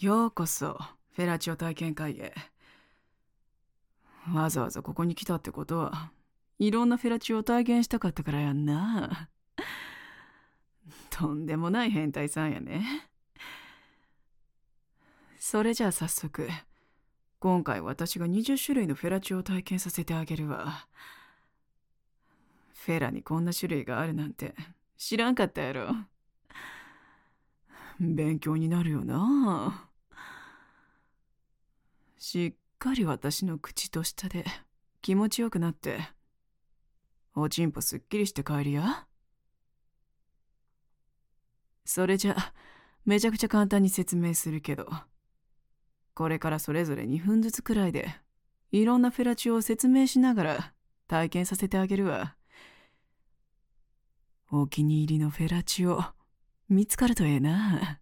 ようこそ、フェラチオ体験会へ。わざわざここに来たってことは、いろんなフェラチオを体験したかったからやんな。とんでもない変態さんやね。それじゃあ早速、今回私が20種類のフェラチオを体験させてあげるわ。フェラにこんな種類があるなんて知らんかったやろ。勉強になるよな。しっかり私の口と舌で気持ちよくなって、おちんぽすっきりして帰りや。それじゃめちゃくちゃ簡単に説明するけど、これからそれぞれ2分ずつくらいでいろんなフェラチオを説明しながら体験させてあげるわ。お気に入りのフェラチオ見つかるとええな。